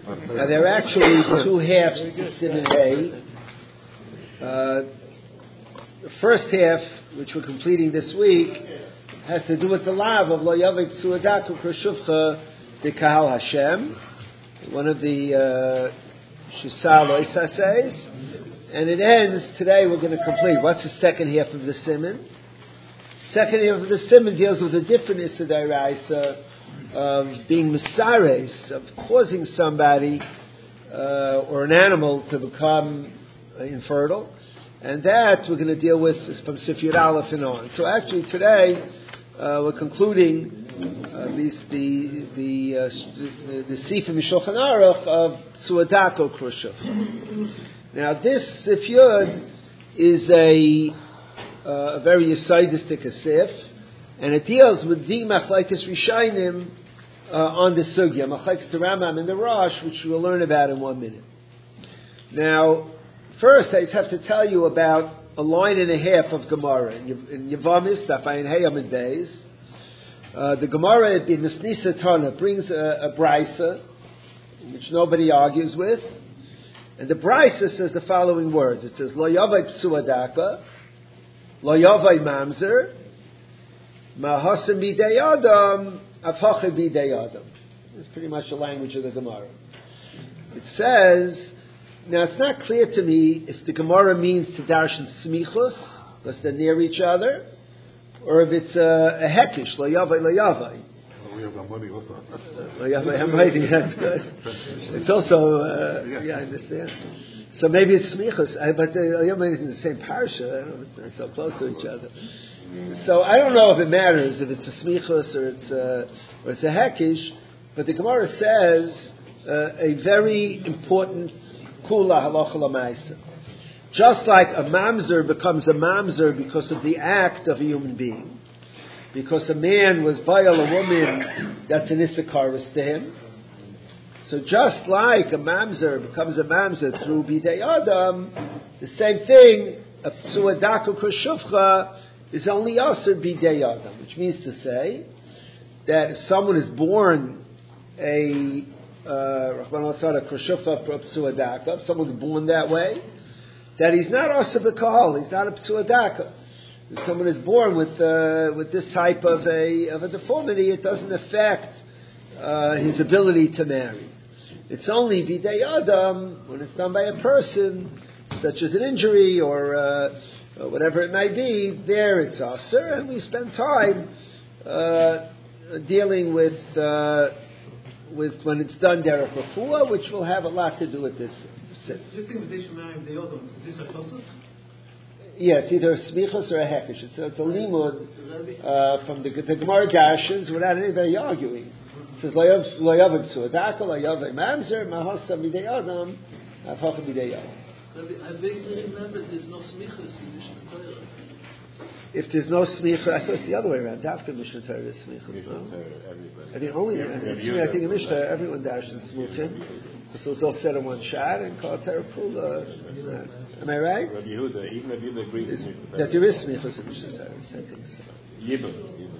Now there are actually two halves to Siman Hey. The first half, which we're completing this week, has to do with the lav of Lo Yavik Tzuadaku Kreshuvcha B'Kahal Hashem, one of the Shisal Oisa says, and it ends, today we're going to complete. What's the second half of the Siman? Second half of the Siman deals with the different Issa D'Oraisa of being Mesares, of causing somebody or an animal to become infertile. And that we're going to deal with from Sifyud Aleph and on. So actually today we're concluding at least the Sifim Mishulchan Aruch of Tzuadako Krushav. Now this Sifyud is a very Yisaidistic Sif, and it deals with the Machlekes Rishayim on the Sugya, Machlekes the Rambam and the Rosh, which we'll learn about in 1 minute. Now, first, I just have to tell you about a line and a half of Gemara. In Yavamis, Daf Ayin Hey Amud Beis, the Gemara in Misnisa Tana brings a Brisa, which nobody argues with. And the Brisa says the following words. It says, Lo Yavai Psuadaka, Lo Yavai Mamzer, Mahasim Bidei Adam, Afachim Bidei Adam. That's pretty much the language of the Gemara. It says, now it's not clear to me if the Gemara means to darshan smichus, because they're near each other, or if it's a hekish, lo yavai, lo yavai. We have money also. Lo yavai hamaydi, that's good. It's also, I understand. So maybe it's smichus, but lo yavai is in the same parsha, I don't know, they're so close to each other. So I don't know if it matters if it's a smichus or it's a hekish, but the Gemara says a very important kula halacha l'maisa. Just like a mamzer becomes a mamzer because of the act of a human being, because a man was bayal a woman, that's an issakaris to him. So just like a mamzer becomes a mamzer through bidei adam, the same thing, a psuadaku kreshuvcha is only aser bidei adam, which means to say that if someone is born if someone's born that way, that he's not asa b'kahal, he's not a psuadaka. If someone is born with this type of a deformity, it doesn't affect his ability to marry. It's only bidei adam when it's done by a person, such as an injury or whatever it may be. There it's aser, and we spend time dealing with when it's done derech refuah, which will have a lot to do with this. This thing with Desh Mayim B'dei Adam, is this a tosuf? Yeah, it's either a smichus or a hekesh. It's a limud from the Gemara Darshans without anybody arguing. It says, Lo Yavim Tzuadaka, Lo Yavim Mamzer, Mahasa B'dei Adam, Afacha B'dei Adam. I vaguely remember there's no smichus in Mishnah Torah. If there's no smicha, I thought it's the other way around. Dafka Mishnah Torah is smichus. No? I think only. I think in Mishnah everyone dashes smichim. So it's all said in one shot and called terapula. Am I right? Rabbi Yehuda, even Rabbi Yehuda agrees that there is smichus in Mishnah Torah. I think so. Yibum.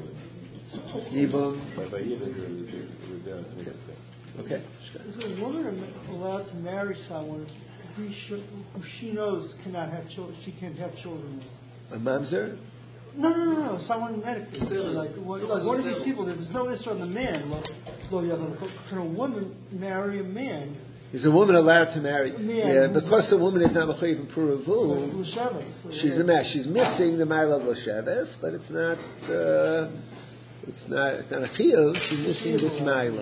Okay. Is a woman allowed to marry someone who she knows cannot have children? She can't have children with. A mamzer? No. Someone medically. Like one of these people, there's no issue on the man. Can a woman marry a man? Is a woman allowed to marry? Yeah, because a woman is not mechayiv in puravu. She's a mess. She's missing the mile of l'sheves, but it's not a chiyuv. She's missing this mile.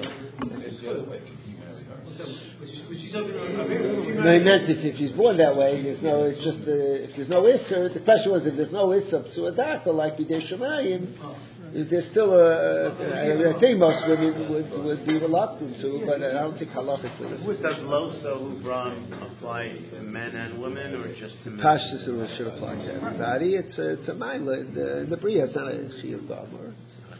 No, I meant if he's born that way, if there's no Isser, the question was if there's no Isser Psuadaka like Bidei Shemayim, is there still I think most women would be reluctant to, but I don't think halachically. Does Loso Ubram apply to men and women, or just to men? Pashtus should apply to everybody. It's a Maila in the Bria, it's not a Chiyuv Gomer.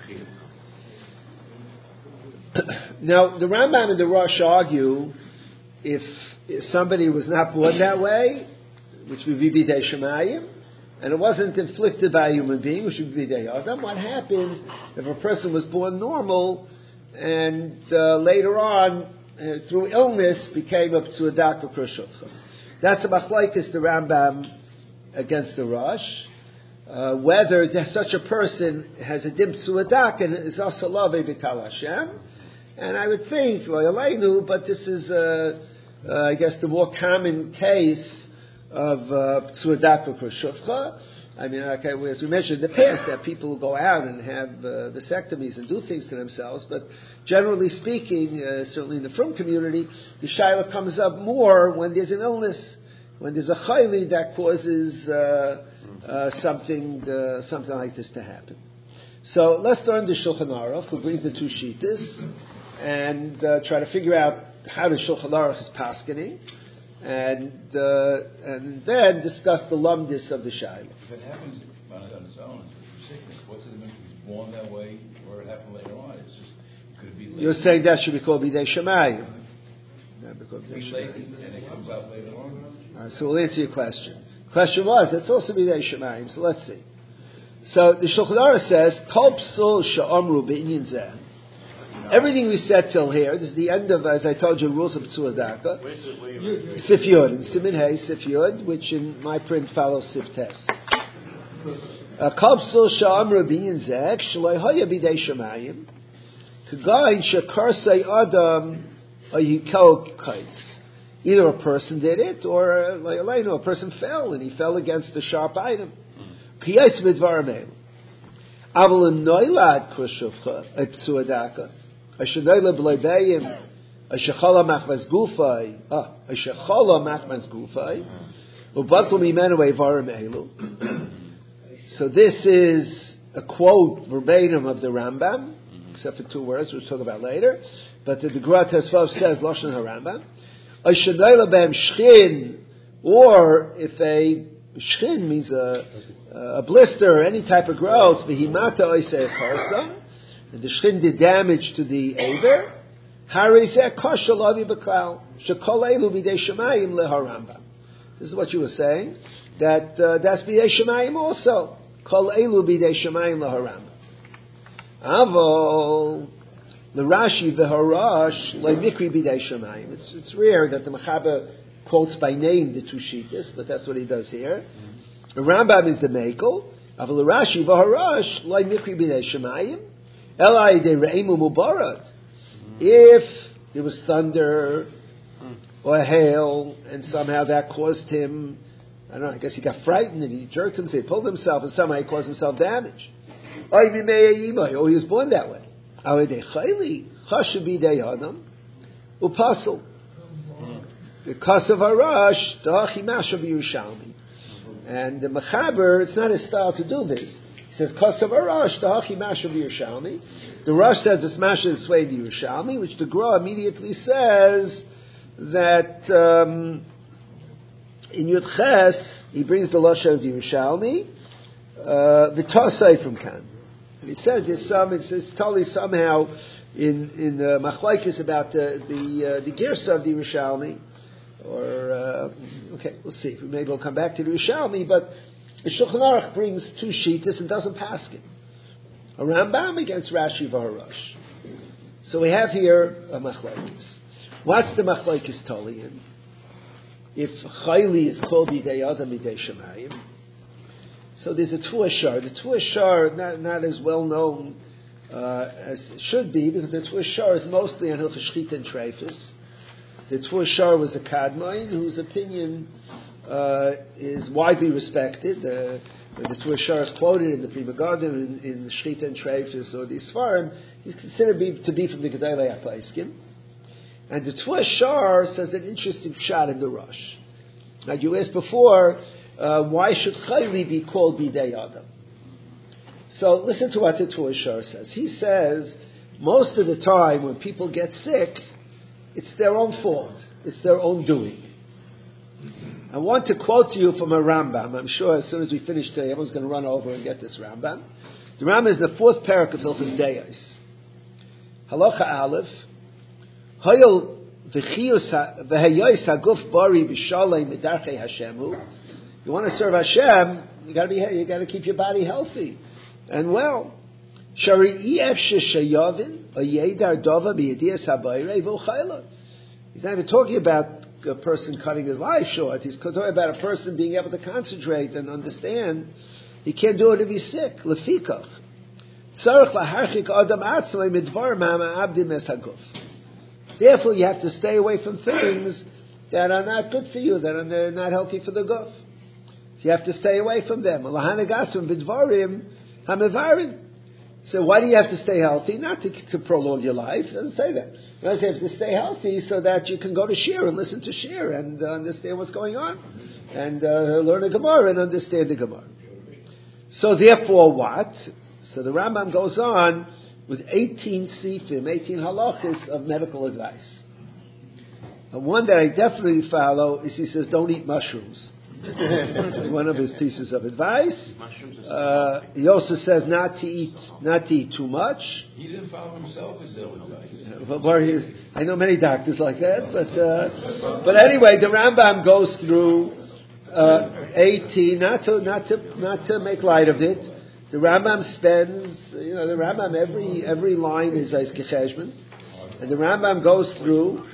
Now, the Rambam and the Rosh argue if somebody was not born that way, which would be Bidei Shemayim, and it wasn't inflicted by a human being, which would be Bidei Adam, what happens if a person was born normal and later on through illness became a Psuadak or Krishuvcha. That's a machlokes the Rambam against the Rosh. Whether such a person has a dim Psuadak and is also love B'Kal Hashem. And I would think, Lo Yaleinu, but this is, I guess, the more common case of Psuadak or Krishuvcha. I mean, okay, as we mentioned in the past, that people go out and have vasectomies and do things to themselves, but generally speaking, certainly in the frum community, the shaila comes up more when there's an illness, when there's a chayli that causes something like this to happen. So let's learn the Shulchan Aruch, who brings the two shittas, and try to figure out how the Shulchan Aruch is paskening. And then discuss the lumdis of the shaila. If it happens on its own, it's sickness. What's the difference? It was born that way, or it happened later on. It's just could it be later? You're saying that should be called bidei shemayim. And it comes out later on. All right, so we'll answer your question. The question was, it's also bidei shemayim. So let's see. So the Shulchan Aruch says, Kol psul she'amru b'inyan zeh. Everything we said till here, this is the end of, as I told you, rules of Psuadaka. Sif Yud, and Simin Hay, Sif Yud, which in my print follows Sif Tes. Kapsul Sha'amru Binyan Zek, Shalai Haya Bidei Shemayim, Kagain Shakarsei Adam Ayikao Kites. Either a person did it, or a person fell, and he fell against a sharp item. Kiyais Midvaramel. Avalin Noilad Krishuvcha, Psuadaka. Ashadayla Bleibayim, Ashachala Machmas Gufay, Ashachala Machmas Gufay, Ubatul Mimenu Evarim Elu. So this is a quote verbatim of the Rambam, except for two words, which we'll talk about later. But the Gra Tesvav says, Lashon HaRambam, Ashadayla Bem Shchin, or if a Shchin means a blister or any type of growth, Vihimata Oisei Karsa, and the shchin did damage to the aver. This is what you were saying. That's bidei shemayim also. Kol elu bidei shemayim leharambam. Avol the Rashi v'harash le'mikri bidei shemayim. It's rare that the Mechaber quotes by name the two shittas, but that's what he does here. The Rambam is the Mekel. Avol the Rashi v'harash le'mikri bidei shemayim. If there was thunder or hail, and somehow that caused him, I don't know, I guess he got frightened and he jerked himself, he pulled himself, and somehow he caused himself damage. Or he was born that way. Because of Arash, and the Mechaber, it's not his style to do this. He says, Kosav Arash, Dahachi Mashav Yerushalmi. The Rosh says it's Mashav Sway Yerushalmi, which the Gra immediately says that in Yud Ches, he brings the Lashon of Yerushalmi, V'tosai from Kan. And he says there's it's totally somehow in the Machlaikis about the Girsa of the Yerushalmi, or, okay, we'll see. Maybe we'll come back to the Yerushalmi, but the Shulchan Aruch brings two shittas and doesn't pass it. A Rambam against Rashi v'Harash. So we have here a machlokes. What's the machlokes tolian? If chayli is called bidei adam bidei shemayim, so there's a tuashar. The tuashar not as well known as it should be, because the tuashar is mostly on hilchos shchita and treifus. The tuashar was a kadmon whose opinion is widely respected. When the Tuashar is quoted in the Pri Megadim, in the Shchita and Treifus, or the Sfarim, he's considered to be from the Gedolei HaPoskim. And the Tuashar says an interesting shot in the Rosh. Now you asked before, why should Chayli be called Bidei Adam? So listen to what the Tuashar says. He says, most of the time when people get sick, it's their own fault. It's their own doing. I want to quote to you from a Rambam. I'm sure as soon as we finish today, everyone's going to run over and get this Rambam. The Rambam is the fourth parak of Hilchos Deos. Halacha Aleph. Hayol v'hayos haguf bari b'shalei midarchei Hashemu. You want to serve Hashem, you got to keep your body healthy and well. Shari ef sheyavin a yedar dova b'yedias habayre v'uchayla. He's not even talking about a person cutting his life short. He's talking about a person being able to concentrate and understand. He can't do it if he's sick. Lefikach. Therefore, you have to stay away from things that are not good for you, that are not healthy for the guf. So you have to stay away from them. So why do you have to stay healthy? Not to prolong your life. It doesn't say that. It says you have to stay healthy so that you can go to shir and listen to shir and understand what's going on. And learn a Gemara and understand the Gemara. So therefore what? So the Rambam goes on with 18 sifim, 18 halachas of medical advice. And one that I definitely follow is he says don't eat mushrooms. It's one of his pieces of advice. He also says not to eat too much. He didn't follow himself his advice. I know many doctors like that, but anyway, the Rambam goes through 18. Not to make light of it. The Rambam spends, the Rambam every line is Eis Gecheshman, and the Rambam goes through.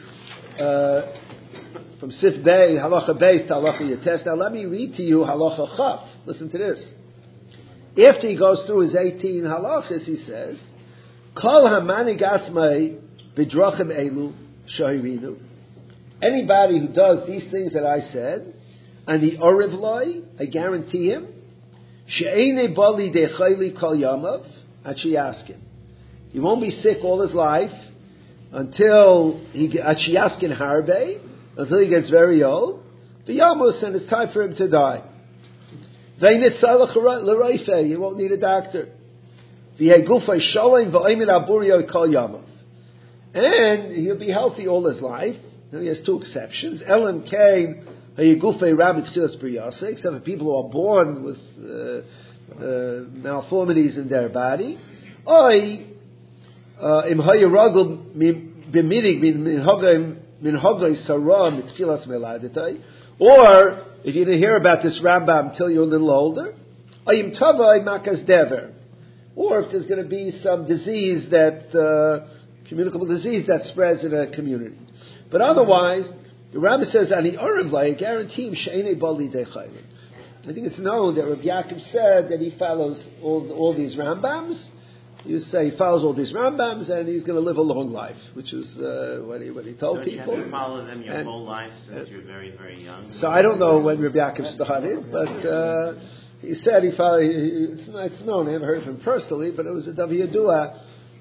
From Sif Bey, Halacha Beis to Halacha Yates. Now let me read to you Halacha Chaf. Listen to this. After he goes through his 18 halachas, he says, Kol hamanig atzmai b'drachim elu shahirinu. Anybody who does these things that I said, and the oriv loy, I guarantee him, she'ene bali dechayli kol yamav, achiyaskin. He won't be sick all his life until achiyaskin harbe, until he gets very old, v'yamus, and it's time for him to die. You won't need a doctor. And he'll be healthy all his life. Now he has two exceptions. Elam came except for people who are born with malformities in their body. Or if you didn't hear about this Rambam until you're a little older, or if there's going to be some disease communicable disease that spreads in a community. But otherwise, the Rambam says, I guarantee him, I think it's known that Rabbi Yaakov said that he follows all these Rambams. You say he follows all these Rambams and he's going to live a long life, which is what he told people. You have to follow them your whole life since you're very, very young. So I don't know when Rabbi Yaakov started, but he said he followed. It's known. I haven't heard from him personally, but it was a Dav Yadua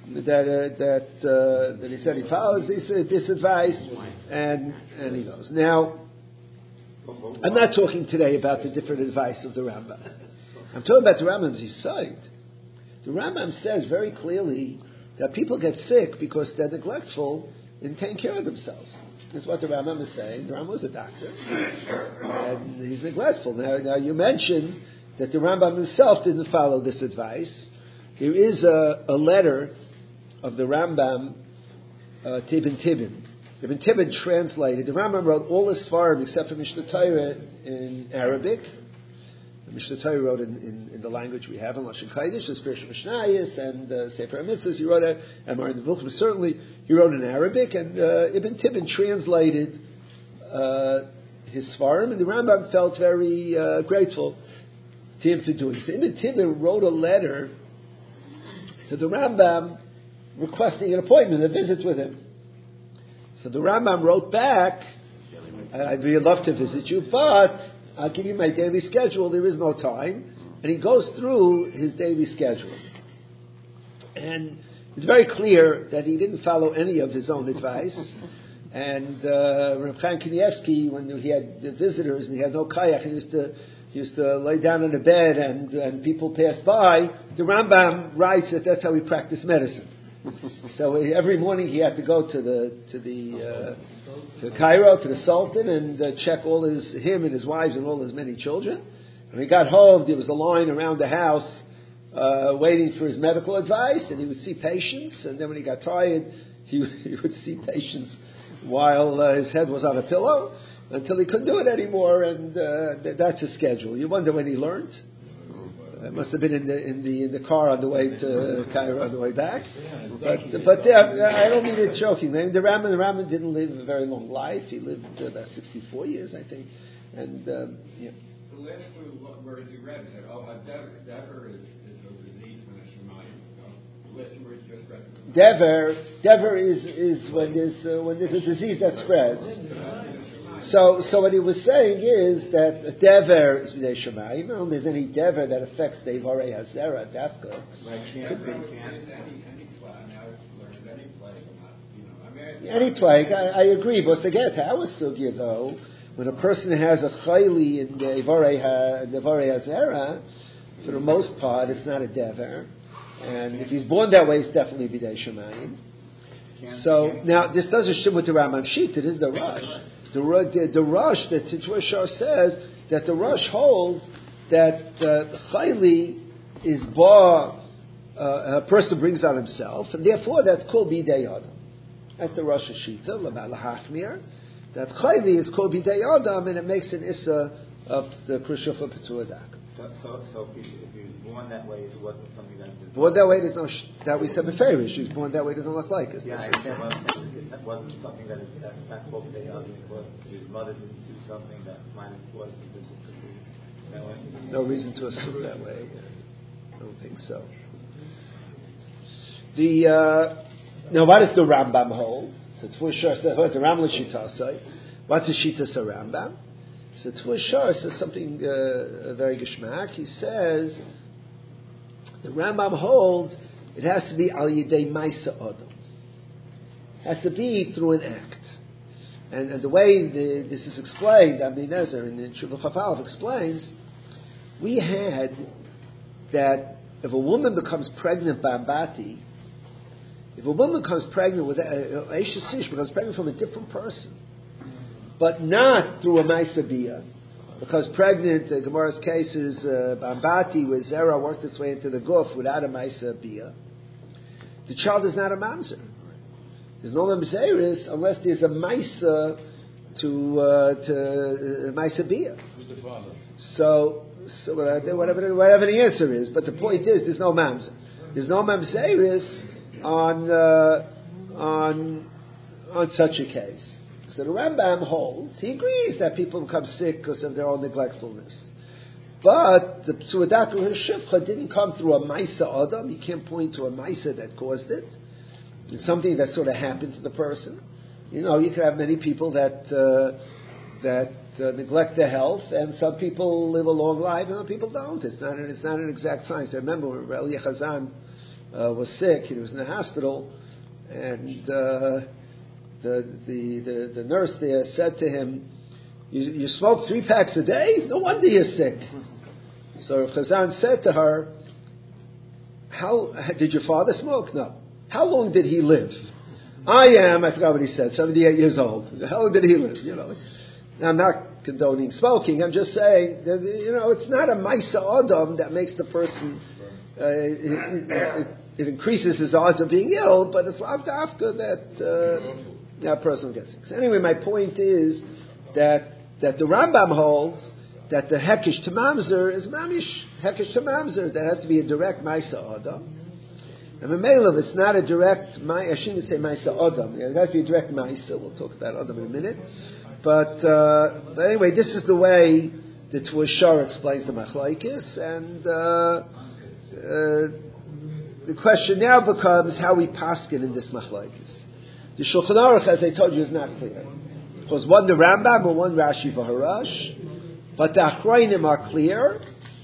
that he said he follows this advice and he goes. Now, I'm not talking today about the different advice of the Rambam. I'm talking about the Rambam's side. The Rambam says very clearly that people get sick because they're neglectful in taking care of themselves. This is what the Rambam is saying. The Rambam was a doctor, and he's neglectful. Now you mentioned that the Rambam himself didn't follow this advice. There is a letter of the Rambam to Ibn Tibbon. Ibn Tibbon translated. The Rambam wrote all his Svarim except for Mishnah Torah in Arabic. The Mishnah Torah wrote in the language we have in Lashon Kodesh, the Spiritual Mishnayos and Sefer HaMitzvos. He wrote Amar in the Vilchim. Certainly, he wrote in Arabic, and Ibn Tibbon translated his Svarim, and the Rambam felt very grateful to him for doing so. Ibn Tibbon wrote a letter to the Rambam requesting an appointment, a visit with him. So the Rambam wrote back, I'd really love to visit you, but I'll give you my daily schedule. There is no time. And he goes through his daily schedule. And it's very clear that he didn't follow any of his own advice. And Reb Chaim Kanievsky, when he had the visitors and he had no kayak, he used to lay down on the bed and people passed by. The Rambam writes that that's how he practiced medicine. So every morning he had to go to Cairo, to the Sultan, and check him and his wives and all his many children. When he got home, there was a line around the house waiting for his medical advice, and he would see patients, and then when he got tired, he would see patients while his head was on a pillow, until he couldn't do it anymore, and that's his schedule. You wonder when he learned. It must have been in the car on the way to Cairo on the way back. But I don't mean it joking. The Rambam didn't live a very long life. He lived about 64 years, I think. And yeah. The last two words you read said, Dever is the disease when it's Shemayim. The last two words you just read. Dever is when there's a disease that spreads. So what he was saying is that Dever is B'nai Shemayim. If there's any Dever that affects the Ivarei Hazera, Dafka. Any plague, I agree. But to get to our sugya though, when a person has a chayli in the Ivarei Hazera, for the most part, it's not a Dever. And if he's born that way, it's definitely B'nai Shemayim. So now this doesn't shim with the Rambam Shita. It is the Rosh. The Rosh, the Tishwa says that the Rosh holds that the chayli is a person brings on himself, and therefore that's called bidei adam. That's the Rosh Shita, Lahachmir. That chayli is called bidei adam, and it makes an issa of the Krishufa Petuadak. So if he was born that way, it wasn't something that... Born that way, there's no... that we said beferish. He was born that way, doesn't look like us. Yeah, that wasn't something that's not called bidei adam, because his mother didn't do something that might have caused him to be that way. No reason to assume that way. I don't think so. Now, what does the Rambam hold? So Tvushar says, the Rambam Shitasai. What's the Shitas Rambam? So Tvushar says something very geschmack. He says the Rambam holds it has to be al yidei ma'isa adam. Has to be through an act. And the way this is explained, Abdi Nezer and Shuvah Chafalov explains, we had that if a woman becomes pregnant by Ambati, if a woman becomes pregnant with Aisha Sish becomes pregnant from a different person, but not through a Maisa Bia, because pregnant, Gemara's case is Ambati, where Zera worked its way into the Guf without a Maisa Bia, the child is not a Mamzer. There's no Mamzeris unless there's a Maisa to Maisa Bia. Who's the father? So whatever the answer is, but the point is there's no Mamzer. There's no Mamzeris on such a case. So the Rambam holds, he agrees that people become sick because of their own neglectfulness. But the Psuadaku Shivcha didn't come through a Maisa Adam. You can't point to a Maisa that caused it. It's something that sort of happened to the person. You know, you could have many people that neglect their health, and some people live a long life, and other people don't. It's not an exact science. I remember when Elia Chazan was sick, he was in the hospital, and the nurse there said to him, you smoke 3 packs a day? No wonder you're sick. So Chazan said to her, "How did your father smoke? No. How long did he live? I forgot what he said, 78 years old. How long did he live? You know, now, I'm not condoning smoking. I'm just saying that, you know, it's not a Maisa Adam that makes the person, it increases his odds of being ill, but it's Lav Dafka that person gets sick. So anyway, my point is that the Rambam holds that the Hekesh to Mamzer is Mamish Hekesh to Mamzer. That has to be a direct Maisa Adam. And Memelav, it's not a direct, I shouldn't say Maisa Adam. It has to be a direct Maisa. We'll talk about Adam in a minute. But anyway, this is the way the Tvushar explains the Machlaikis, and the question now becomes how we paskin in this Machlaikis. The Shulchan Aruch, as I told you, is not clear. Because one the Rambam or one Rashi V'Harash, but the Achrayim are clear.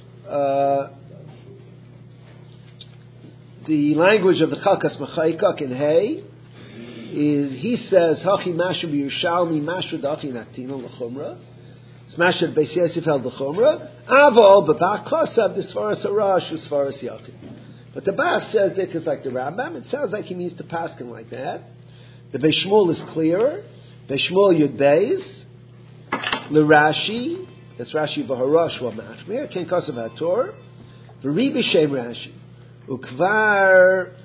The language of the Chalkas Mechaykak in Hay is, he says, Hachi Mashu B'Yushalmi Mashu Dachi Naktino L'Chumra. It's Mashu Beis Yosef El L'Chumra. Avol B'Bach Kosav D'Sfaras Harash U'Sfaras Yakin. But the Bach says that it's like the Rambam. It sounds like he means to paskin like that. The Beis Shmuel is clearer. Beis Shmuel Yud Beis. L'Rashi. That's Rashi V'Harash V'Machmir. Ken Kosav HaTor. V'Ri B'Shem Rashi. Ukvar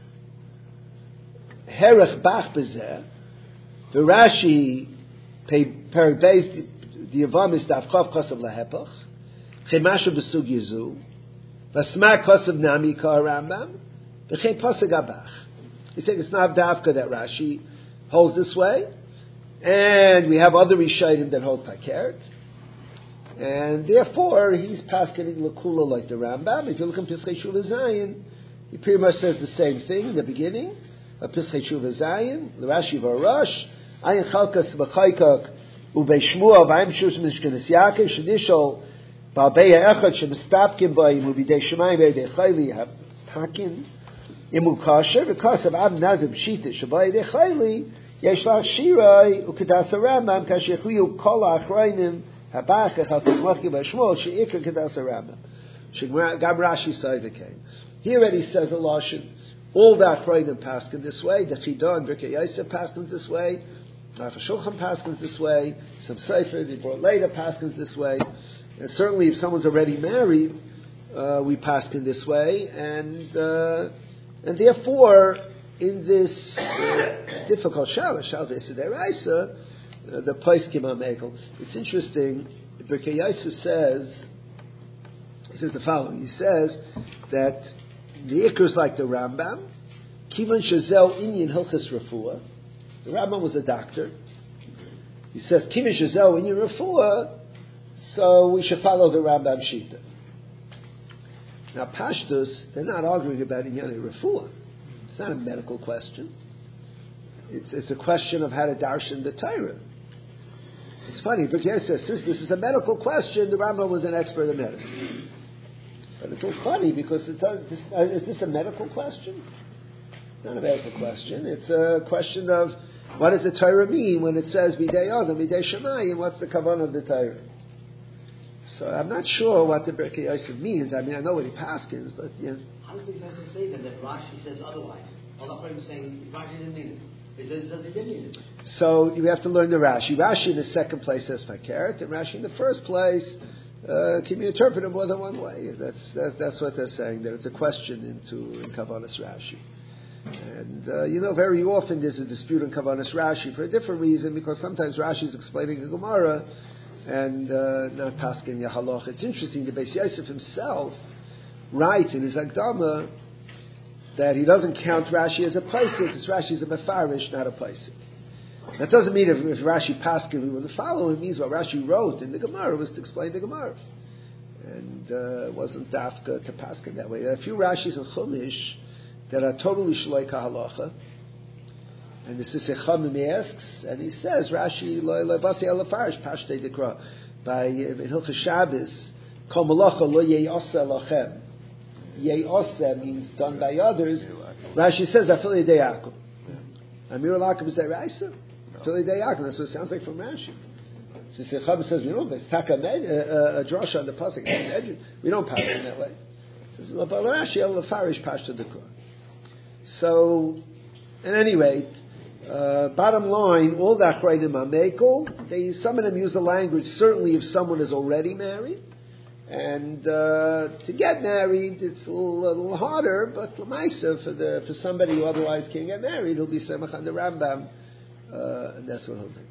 Herech Bach Bezeh, the Rashi Perek Beis the Yavamis Davchav Kosav Lahepach Chemashu B'Sug Yezu Vasma kosav nami ka Rambam. V'chein pasuk abach. He's saying it's not dafka that Rashi holds this way, and we have other Rishayim that hold takert, and therefore he's paskening lakula like the Rambam. If you look in Pischei Shuvah Zayin, he pretty much says the same thing in the beginning of Pischei Shuvah Zayin. The Rashi Varash, Ayin Chalkas B'Chaykak Ubeishmua V'Ayim Shus Mishkenes Yaakov Shedishol Ba'Beya Echad Shemestapkim B'Ayim U'Bidei Shemayim B'Yidei Chayli Hakin Imu Kasher V'Kasav Av Nazim Shita Sh'B'Yidei Chayli Yesh Lach Shirai U'Kedas HaRambam Kashechuyu Kol HaAchrayim Habach Echad Tizmachi B'Shmuel She'ikar Kedas HaRambam Shegam Rashi Soivakein. He already says a lashon. All the Achrayim paskin this way. The Chidah and Birkei Yosef paskins this way. Rav Shulchan paskins this way. Some Sefer they brought later paskins this way. And certainly, if someone's already married, we paskin this way. And therefore, in this difficult shalosh deraisa, the poskim amekel. It's interesting. Birkei Yosef says the following. He says that the Iker is like the Rambam. Kivan Shazel Inyan Hilchis Refuah. The Rambam was a doctor. He says Kivan Shazel Inyan Refuah, so we should follow the Rambam Shita. Now Pashtus, they're not arguing about Inyan Refuah. It's not a medical question. It's a question of how to darshan the Torah. It's funny, because since this is a medical question, the Rambam was an expert in medicine. But it's all funny because is this a medical question? It's not a medical question. It's a question of what does the Torah mean when it says B'dei Adam, B'dei Shemayim, what's the kavanah of the Torah? So I'm not sure what the Birkei Yosef means. I mean, I know what he paskins, but yeah. How does the professor say then that Rashi says otherwise? All the is saying Rashi didn't mean it. He says he didn't mean it. So you have to learn the Rashi. Rashi in the second place says Fakeret, and Rashi in the first place can be interpreted more than one way. That's what they're saying, that it's a question in Kavanas Rashi. And, very often there's a dispute in Kavanas Rashi for a different reason, because sometimes Rashi is explaining a Gemara and not Paskin Yahaloch. It's interesting, the Beis Yosef himself writes in his Akdama that he doesn't count Rashi as a Paisik, because Rashi is a Mefarish, not a Paisik. That doesn't mean if Rashi Paskin we wouldn't follow him. It means what Rashi wrote in the Gemara was to explain the Gemara. And it wasn't dafka to Paskin that way. There are a few Rashis in Chumash that are totally Shloi Kahalacha. And this is Echamim asks, and he says, Rashi, Lo Basi El Farish, Pashtei Dikra, by Hilchah Shabbos, Kol Malacha Lo Ye'osa Lachem. Ye'osa means done by others. Rashi says, Afili Deyakum. Amir Alakim is that Raisa? Afili Deyakum, that's what it sounds like from Rashi. So Echamim says, it's Taka a drasha on the Pasuk. We don't pass it that way. It says, Lo Rashi El Farish, Pashtei Dikra. So, at any rate, bottom line, all the Achrayim are mekel. Some of them use the language, certainly if someone is already married. And to get married, it's a little harder, but l'maisa, for somebody who otherwise can't get married, he'll be semach on the Rambam, and that's what he'll do.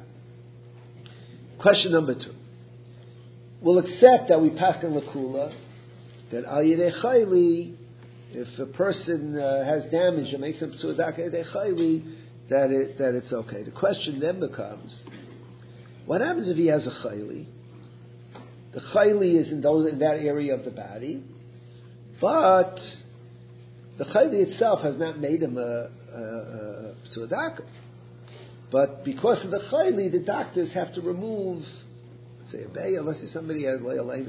Question number 2. We'll accept that we pass in Lakula, that al yidei chayli, if a person has damage and makes him psuadak yidei chayli, that it's okay. The question then becomes, what happens if he has a chayli? The chayli is in that area of the body, but the chayli itself has not made him a psuadak. But because of the chayli, the doctors have to remove, say a bay, unless somebody has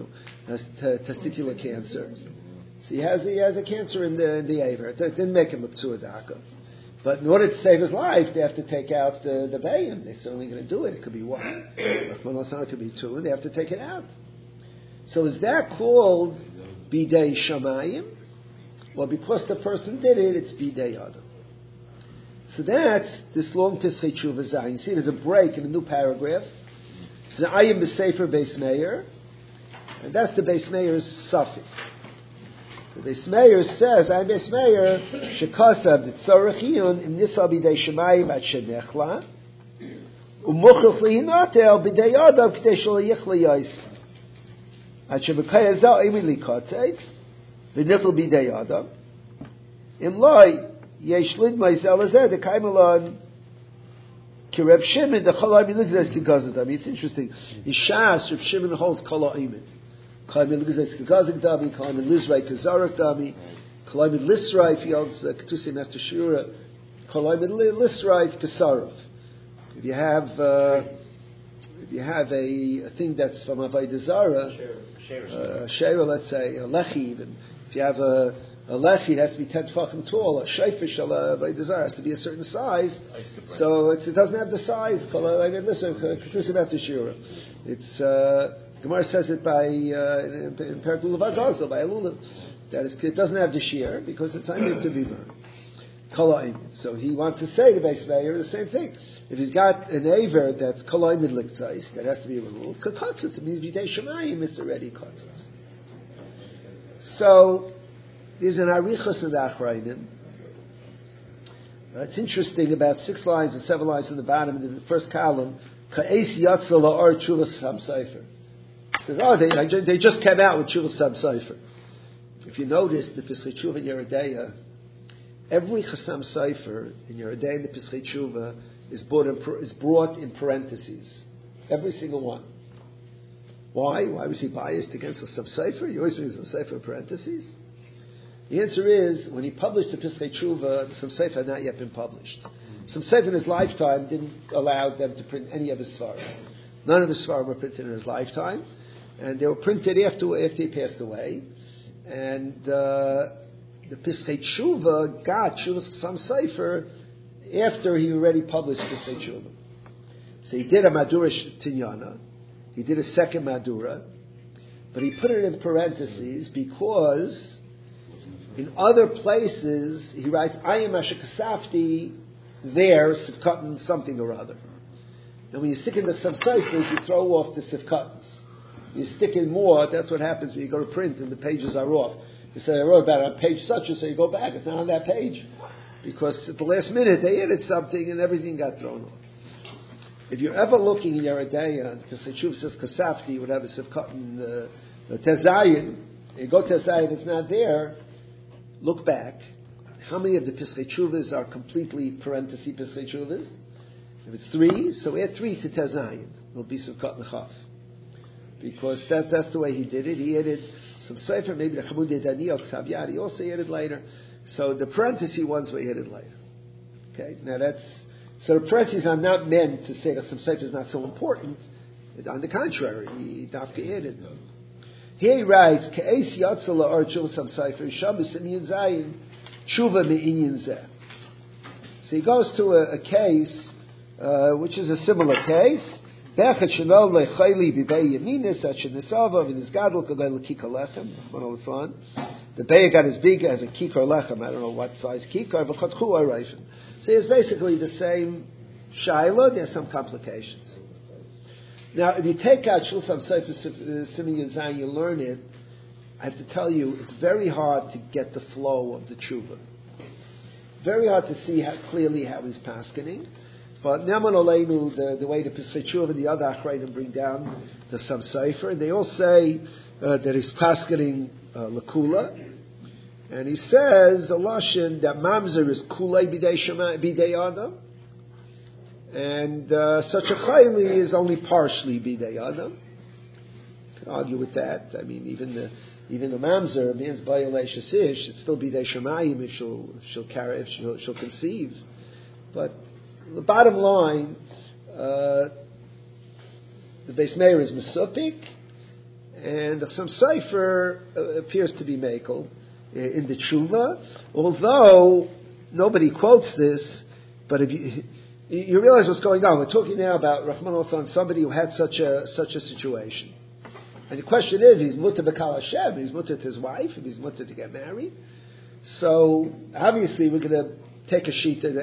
testicular cancer. So he has a cancer in the aver. It didn't make him a psuadak. But in order to save his life, they have to take out the bayim. They're certainly going to do it. It could be one. It could be two, and they have to take it out. So is that called bidei shamayim? Well, because the person did it, it's bidei adam. So that's this long Pischei Tshuva Zayin. You see, there's a break in a new paragraph. It's Ayim B'Sefer Beis Meir, and that's the Beis Meir's suffix. The Beis Meir says, I'm Beis Meir, Shekasav Tzorech Iyun Im Nisa B'dei Shemayim At Shenechla U'Muchach Lihinatel B'dei Adam K'dei Shelo Yichla Yosef At Shebekaya Zal Emi Likotzeitz v'nifel b'dei adam. Imloi yesh lidma yisrael hazeh dekaimelon kireb Shimon the chalai miligzes kigazadami. It's interesting. Ishas Reb Shimon holds kala imin. Chalai miligzes kigazadami. Chalai milizrai kazarak dami. Chalai milisrai if he holds ketusim after shura. Chalai milisrai kasarav. If you have a thing that's from Avodah Zarah, Shera, let's say, a lechi even. If you have a lechi, it has to be 10 tefachim tall. A shayfish Avodah Zarah has to be a certain size. So it doesn't have the size. Listen, Ketusim after Shura. It's Gemara says it by in Perek Lulav Gazel by Lulav that it doesn't have the shear because it's only to be burned. So he wants to say to Beis Meir the same thing. If he's got an aver that's koloim midliktzais, that has to be removed, kakatzit, it means b'dei shemayim, it's already katzit. So, there's an arichos in the Achrayim. It's interesting, about 6 lines or 7 lines in the bottom, in the first column, ka'es yatsa la'ar chuvas sam sefer. It says, they just came out with chuvas sam sefer. If you notice, the Pesachei Tshuva in Yeridea, every Chassam Sefer in your day in the Pesachei Tshuva is brought in parentheses. Every single one. Why? Why was he biased against the Chassam Sefer? He always brings the Sefer in parentheses. The answer is, when he published the Pesachei Tshuva, the Chassam Sefer had not yet been published. Chassam Sefer in his lifetime didn't allow them to print any of his Svarim. None of his Svarim were printed in his lifetime, and they were printed after he passed away. And the Pesachei Tshuva got Shuvas Chassam Sefer after he already published Pesachei Tshuva. So he did a Madura Tinyana, he did a second Madura, but he put it in parentheses because in other places he writes, Ayim Asher Kasafti, there, Sivkatan something or other. And when you stick in the Chassam Seifers, you throw off the Sivkatans. You stick in more, that's what happens when you go to print and the pages are off. You say, I wrote about it on page such and so you go back, it's not on that page. Because at the last minute they added something and everything got thrown off. If you're ever looking in your Yeridea, because the Shuv says Kasafti, you would have a Sivkatan, Tezayin, you go to Tezayin, it's not there, look back. How many of the Pesachei Tshuvas are completely parenthesis Pesachei Tshuvas? If it's 3, so add 3 to Tezayin. It'll be Sivkatan Chaf. Because that's the way he did it. He added some sefer, maybe the Chamudei Daniel Ksav Yad, he also added later. So the parenthesis ones were added later. Okay, now so the parentheses are not meant to say that some sefer is not so important. On the contrary, he dafka added. Here he writes, K'eis Yatzel La'ar Tshuva Sam Sefer, Shabbos Simeon Zayin, Tshuva Me'inyin Zeh. So he goes to a case, which is a similar case. The Be'er got as big as a kikar lechem. I don't know what size kikar, but so it's basically the same shaila. There's some complications. Now, if you take out Shulchan Sefer Siman Yud Zayin, you learn it. I have to tell you, it's very hard to get the flow of the tshuva. Very hard to see clearly how he's paskening. But Neman Oleinu, the way the Pesachei Tshuva and the other Achrayim bring down the Chassam Sefer, and they all say that he's paskening Lakula, and he says a lashon that Mamzer is Kulei Bidei Adam, and such a Chayli is only partially Bidei Adam. You can argue with that. I mean, even the Mamzer, a man's Bayalei Shasish, it's still Bidei Shemayim if she'll conceive, but the bottom line, the Beis Meir is Mesupik, and the Chassam Sefer appears to be Mekel in the Tshuva, although nobody quotes this, but if you realize what's going on. We're talking now about Rahman al-San, somebody who had such a situation. And the question is, he's mutter b'kal Hashem, he's mutter to his wife, and he's mutter to get married. So, obviously we're going to take a sheet that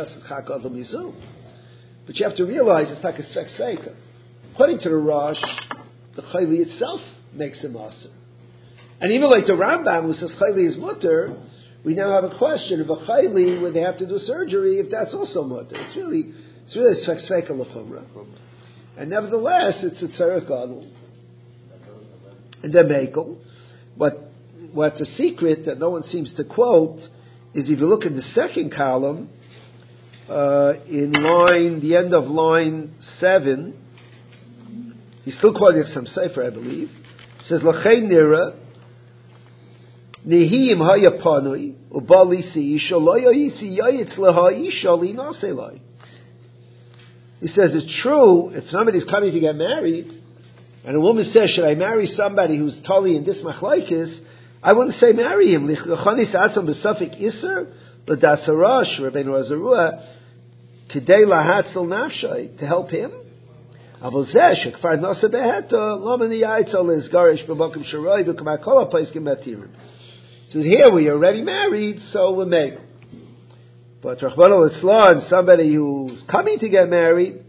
but you have to realize it's like a svek seika. According to the Rosh, the chayli itself makes him asur. And even like the Rambam who says chayli is mutter, we now have a question of a chayli where they have to do surgery if that's also mutter. It's really a svek seika l'chumra. And nevertheless, it's a tzarech gadol and they're mekel. But what's a secret that no one seems to quote is if you look in the second column, in the end of line 7, he's still quoting some sefer, I believe. It says, L'chei nira, Nehiyim haya panui, ubalisi isha lo yoyitzi yoyitz leha isha li naselai. He says, it's true, if somebody's coming to get married, and a woman says, should I marry somebody who's totally in this machlaikis, I wouldn't say marry him. L'chanis atzam b'safik iser, l'dasarash, Rabbeinu Razarua, k'dei lahatzel nafshay, to help him. Avol zeh, shekfar nasa beheta, lama niyaitza lezgarish b'mokim sharoi, v'kama kol ha-paiskim batirim. So here we are already married, so we're make. But Rachmana litzlan, somebody who's coming to get married,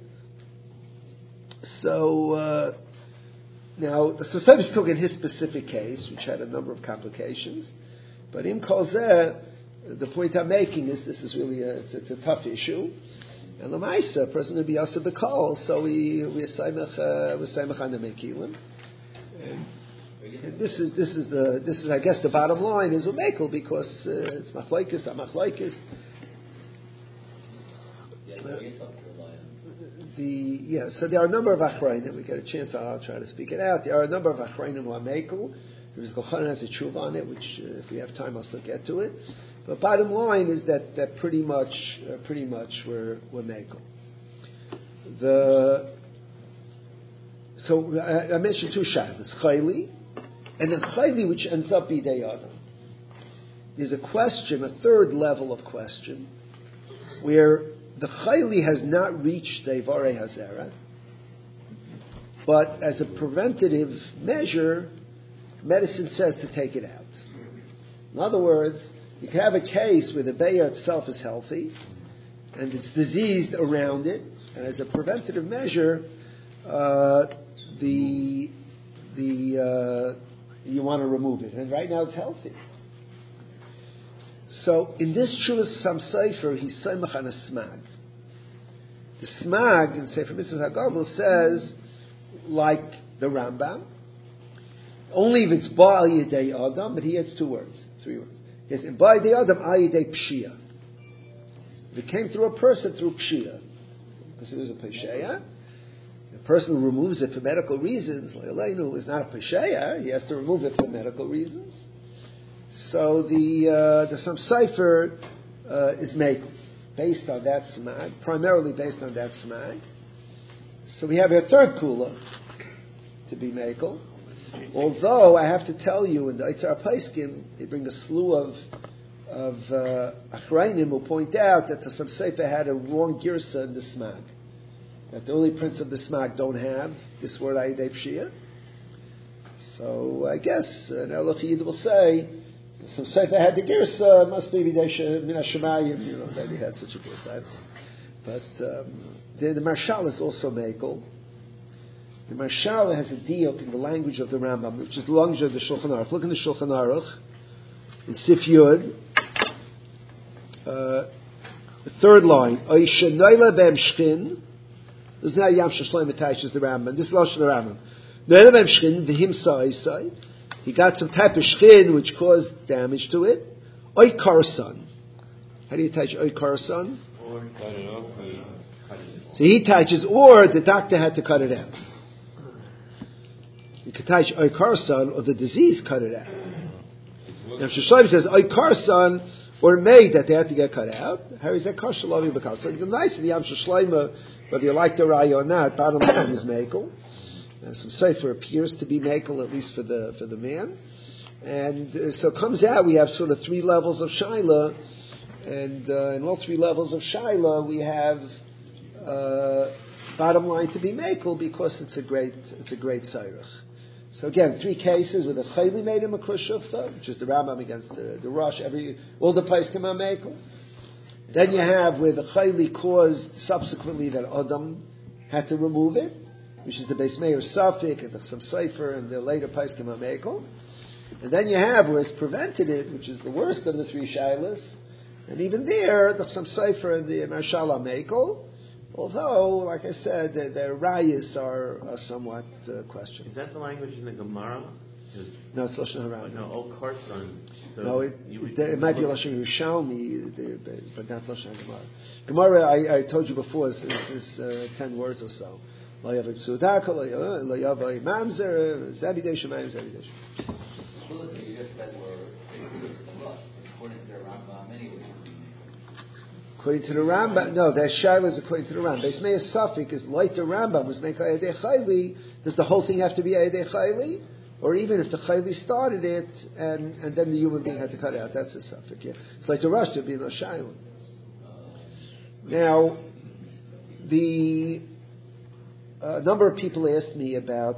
so now the Sosebis took in his specific case, which had a number of complications. But im kol zeh, the point I'm making is this is really it's a tough issue. And l'maisa, a person will be asad the call, so we're saimach on the mekilim. This is I guess the bottom line is umekel because it's machlokes, amachlokes. So there are a number of achrayim. We get a chance. I'll try to speak it out. There are a number of achrayim who are mekel. There's Gochanan has a tshuva on it, which if we have time, I'll still get to it. But bottom line is that pretty much we're mekel. So I mentioned two shaylas, chayli, and then chayli, which ends up bidei adam. There's a question, a third level of question, where the chayli has not reached the ivarei hazera, but as a preventative measure, medicine says to take it out. In other words, you can have a case where the beya itself is healthy, and it's diseased around it, and as a preventative measure, you want to remove it, and right now it's healthy. So in this Shuvas Sam Sefer, he's Saimach on a smag. The smag in Sefer Mitzvahs HaGadol says, like the Rambam, only if it's Ba'al Yedei Adam, but he adds 3 words. He says, Ba'al Yedei Adam, Al Yedei Pshia. If it came through a person, through Pshia, because it was a Pesheya, the person who removes it for medical reasons, Le'aleinu, is not a Pesheya, he has to remove it for medical reasons. So the Sam Sefer is made based on that smag, primarily based on that smag. So we have a third kula to be makel. Although I have to tell you, in the Eitzar Paiskim, they bring a slew of achrayim who point out that the Sam Sefer had a wrong girsa in the smag. That the early prints of the smag don't have this word Ayidei Pshia. So I guess an Eloch Yid will say, Sam Sefer had the girsa, must be Min HaShemayim, that he had such a girsa. But the Marshal is also mekel. The Marshal has a diuk in the language of the Rambam, which is the language of the Shulchan Aruch. Look in the Shulchan Aruch, in Sif Yud, the third line, Oishe Noila Bem Shchin. This is not Yam Shashloim Mataish, is the Rambam. This is Lashon the Rambam. Noila Bem Shchin, V'him Sa'isai. He got some type of shchin which caused damage to it. Oy Karsan. How do you touch Oy Karsan? So he touches, or the doctor had to cut it out. You could touch Oy Karsan, or the disease cut it out. Now, Shashloim says Oy Karsan, or made that they had to get cut out. How is that Karshalomi Bakal? So the nice of the Yam Shashloim, whether you like the Raya or not, bottom line is Mekel. Some Sefer appears to be Mekel, at least for the man. And so it comes out, we have sort of 3 levels of Shaila, and in all 3 levels of Shaila, we have bottom line to be Mekel, because it's a great Sairach. So again, 3 cases with a Chayli made him a Krushufta, which is the Rambam against the Rosh, all the Paiskim are Mekel. Then you have where the Chayli caused subsequently that Adam had to remove it, which is the Beis Meir Safik and the Sam Sefer and the later Paiskim HaMekel. And then you have where it's preventative, which is the worst of the 3 Shailas. And even there, the Sam Sefer and the Marshal HaMekel, although, like I said, their rayas are somewhat questionable. Is that the language in the Gemara? No, it's Lashon Hara. No, all carts on. So No, it might be Lashon Yerushalmi, but not Lashon Gemara. Gemara, I told you before, is 10 words or so. Lo yavai tzudaka, lo yavai mamzer, zabidei shemayim, zabidei shemayim. You just said according to the Rambam anyway. According to the Rambam, no, that Shaila is according to the Rambam. Beis Meir Safik is like the Rambam was make Ayadei Chayli. Does the whole thing have to be Ayadei Chayli? Or even if the Chayli started it and then the human being had to cut it out, that's a Safik. Yeah, it's like the Rush to be no Shaila. Now, a number of people asked me about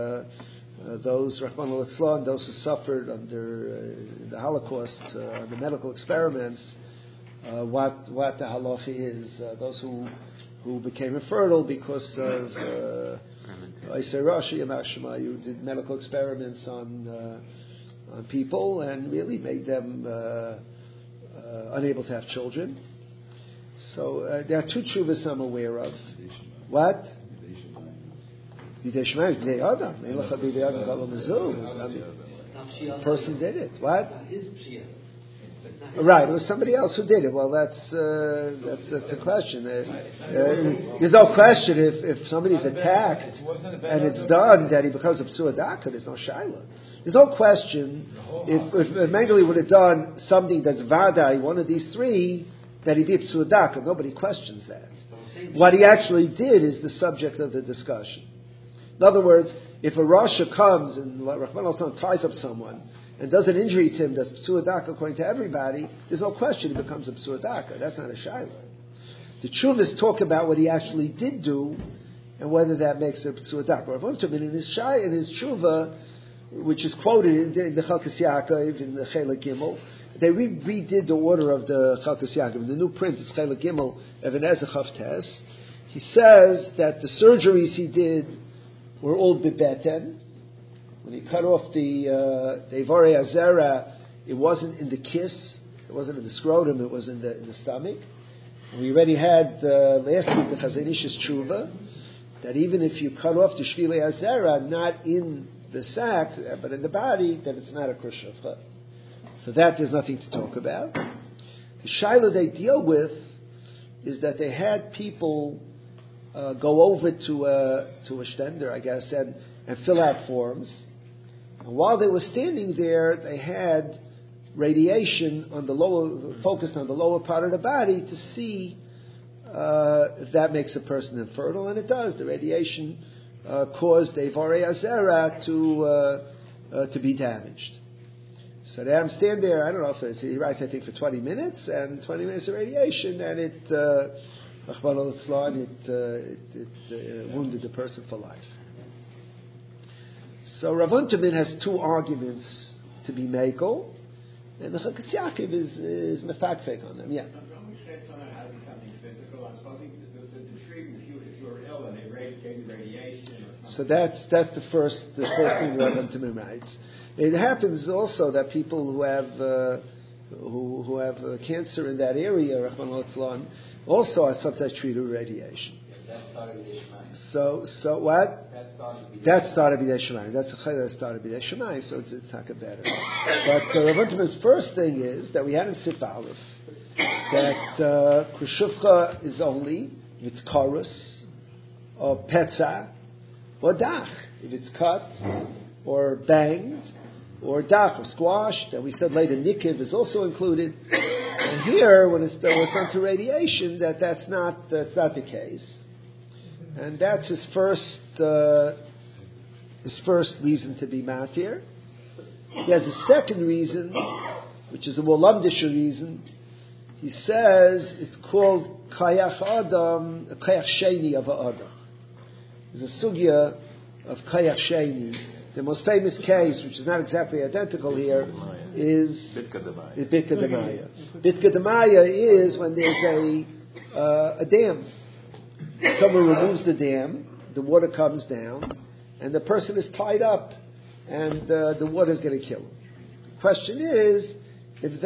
those Rahman al-Islam, those who suffered under the Holocaust, the medical experiments. What the halacha is, those who became infertile because of Isai Rashi Yamashma, did medical experiments on people and really made them unable to have children. So there are two tshuvas I'm aware of. What? B'dei Shemayim, B'dei Adam. Ein lecha B'dei Adam Gadol Mizu. The person did it. What? Right, it was somebody else who did it. Well, that's the question. There's no question if somebody's attacked and it's done that he becomes a psua daka. There's no shaila. There's no question if Mengele would have done something that's vadai, one of these three, that he'd be a psua daka. Nobody questions that. What he actually did is the subject of the discussion. In other words, if a Rasha comes and Rahman al-San ties up someone and does an injury to him that's psua daka according to everybody, there's no question he becomes a psua daka. That's not a shaila. The Tshuvas talk about what he actually did do and whether that makes it a psua daka. Rav Unterman in his Tshuva, which is quoted in the Chalkas Yaakov, in the Chelek Gimel, they redid the order of the Chalkas Yaakov. In the new print, it's Chelek Gimel, Even Ezer Chav Tes. He says that the surgeries he did were all bebeten. When he cut off the Ivorei Azera, it wasn't in the kiss, it wasn't in the scrotum, it was in the stomach. And we already had last week the Chazon Ish's Tshuva, that even if you cut off the Shvilei Azera, not in the sac, but in the body, then it's not a Krishuvcha. So that there's nothing to talk about. The Shaila they deal with is that they had people go over to a stender, I guess, and fill out forms. And while they were standing there, they had radiation on focused on the lower part of the body to see if that makes a person infertile, and it does. The radiation caused Ivorei Azera to be damaged. So they have him stand there. I don't know if he writes, I think, for 20 minutes, and 20 minutes of radiation, and it wounded the person for life. So Rav Unterman has two arguments to be makel, and the Chalkas Yaakov is mefakfek on them. Yeah. We said something how to be something physical. I'm supposing the treatment, if you were ill and they gave you radiation or something. So that's the first thing Rav Unterman writes. It happens also that people who have cancer in that area, Rahman al-Islam, also are sometimes treated with radiation. So what? That started B'dei Shemayim. That's a chayla that started B'dei Shemayim, so it's not better. But Rav Unterman's first thing is that we had in Sif Aleph that Krishuvcha is only if it's karus or petza or dach. If it's cut or banged or dach or squashed, and we said later nikiv is also included. And here, when it's done to radiation, that's not the case. And that's his first reason to be matir. He has a second reason, which is a more lamdisha reason. He says it's called kayach adam, a kayach sheni of a adam. There's a sugya of kayach sheni. The most famous case, which is not exactly identical here, is Bitka Demaya. Bitka Demaya is when there's a dam. Someone removes the dam, the water comes down, and the person is tied up, and the water is going to kill him. The question is, if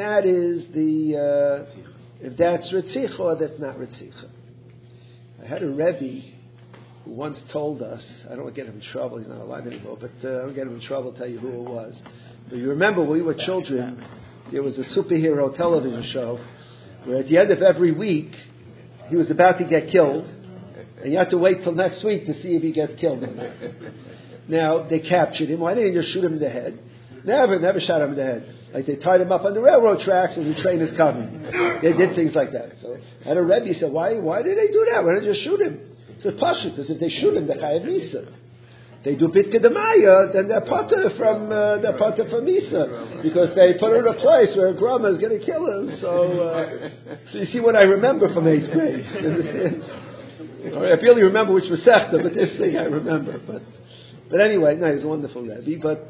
that's Ritzicha or that's not Ritzicha. I had a Rebbe who once told us, I don't want to get him in trouble, he's not alive anymore, but I don't get him in trouble, I'll tell you who it was. But you remember when we were children, there was a superhero television show where at the end of every week, he was about to get killed, and you have to wait till next week to see if he gets killed or not. Now, they captured him. Why didn't you just shoot him in the head? Never shot him in the head. Like they tied him up on the railroad tracks and the train is coming. They did things like that. So, and a Rebbe said, why did they do that? Why didn't you just shoot him? He said, Pasha, because if they shoot him, they're chayav misa. They do Bitka Demaya, then they're potter from Misa, because they put her in a place where a grandma is going to kill him. So you see what I remember from 8th grade. You understand? I barely remember which was Sechta, but this thing I remember. But anyway, no, he's a wonderful Rebbe. But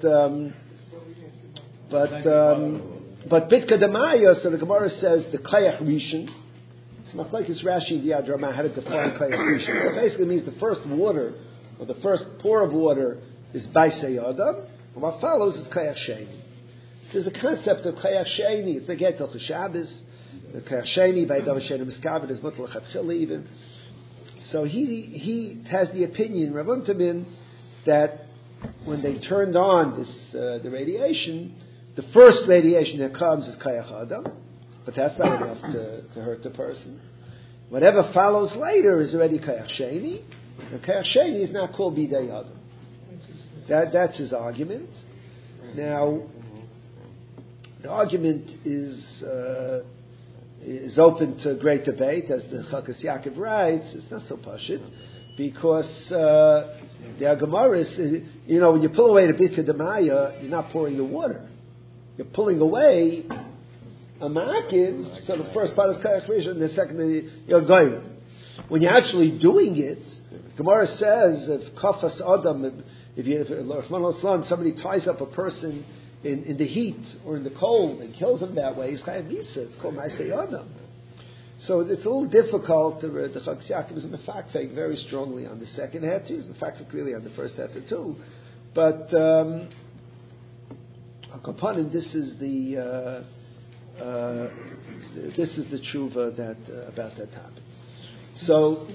Bitka Demaya, so the Gemara says the Kayach Rishon. It's Machlekes Rashi and Yad Ramah how to define Kayach Rishon. It basically means the first water, or the first pour of water, is Baisei Adam, and what follows is Kayach Sheni. There's a concept of Kayach Sheni. It's the Getel Shabbos. The Kayach Sheni by Dav Sheni Miskavet is Mutal Chatchila even. So he has the opinion, Rav Unterman, that when they turned on the radiation, the first radiation that comes is Kayach Adam, but that's not enough to hurt the person. Whatever follows later is already Kayach Sheni, and Kayach Sheni is not called Bidei Adam. That's his argument. Now, the argument is open to great debate, as the Chalkas Yaakov writes. It's not so pashut, because the Gemaras, when you pull away the Bitka Demaya, you're not pouring the water. You're pulling away a ma'akiv, so the first part is Kayach Rishon, the second you're going. When you're actually doing it, Gemara says if Kafas Adam, if somebody ties up a person in the heat or in the cold and kills him that way, he's chayav misa. It's called Maaseh Adam. So it's a little difficult. The Chalkas Yaakov is mefakfek very strongly on the second heter. He's mefakfek really on the first heter too. But Akapanim, this is the tshuva that about that topic. So